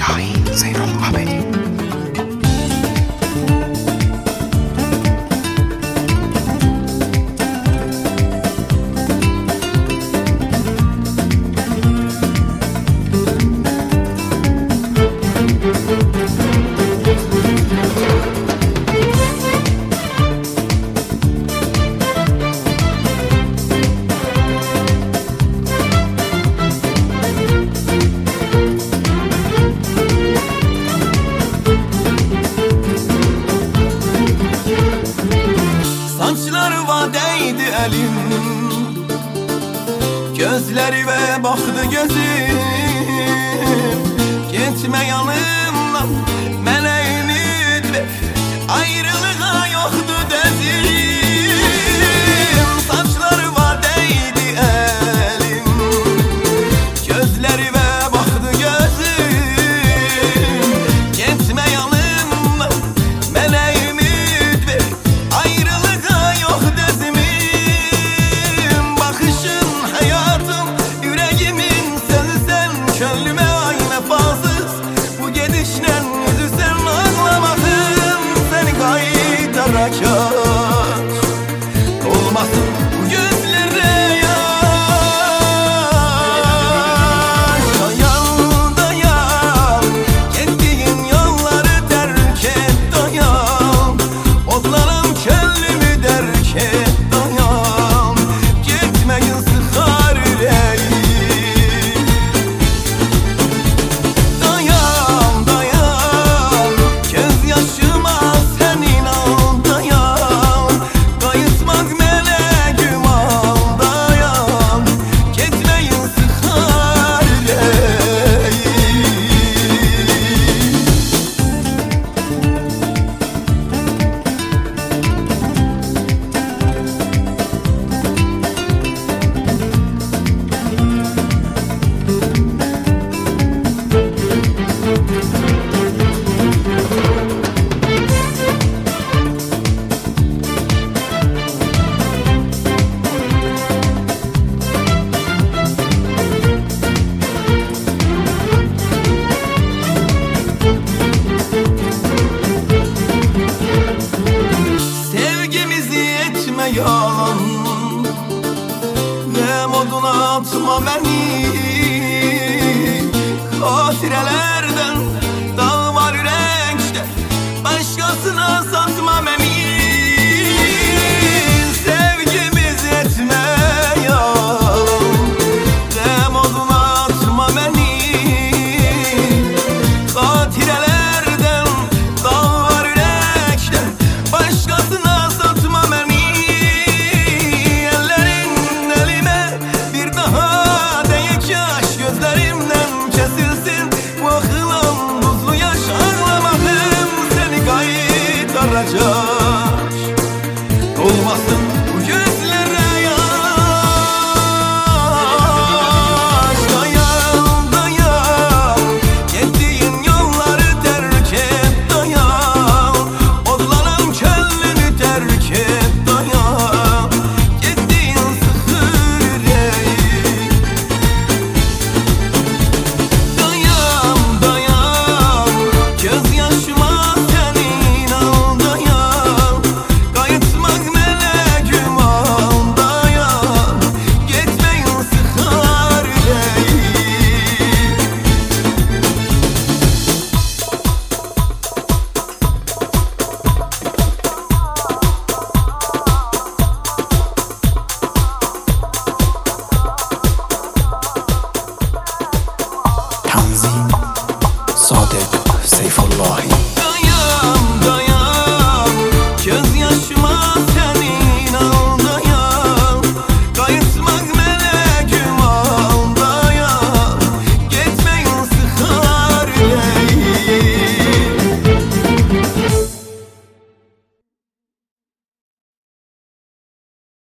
Şahin Zeynul Abedi. Saçlarıma değdi elim, gözlerime baktı gözüm. Gitme yanımdan, mənə ümid ver, ayrılığa yoktu dedim. Saçlarıma değdi elim, gözlerime baktı gözüm. Gitme yanımdan, mənə ümid ver, ayrılığa yok dedim. Bakışın hayatım, yüreğimin sözü sen, könlüme ay vefasız. Bu gidişle üzülsen ağlamasın, seni kayıtarak aç. Olmasın bu gözlere yaş. Dayan dayan, gittiğin yolları terk et dayan. Odlarım könlümü derk et dayan. Gitmeyin sıkar yüreğim. Dayan dayan, gözyaşıma sen inan dayan. Kayıtmak meleğim al dayan. Gitmeyin sıkar yüreğim. Sevgimizi etme yalan, ve moduna atma beni. Hatirelerden dağ var yürekte, başkasına satma beni. Sevgimizi etme yalan, ve moduna atma beni. Hatirelerden dağ var yürekte, başkasına satma beni. Ellerin elime bir daha değik yaş, gözlerimden kesilsin bu akılan buzlu yaş. Ağlamadım seni kayıtlaracak, olmasın bu gözlere yaş. Dayan dayan, gittiğin yolları terk et dayan. Odlanın könlünü terk et dayan. Gittiğin sıkır yüreğim. Dayan dayan, gözyaşıma sen inan dayan. Kayıtmak meleğim al dayan. Gitmeyin sıkar yüreğim. Tanzim Sadık Seyfullahi.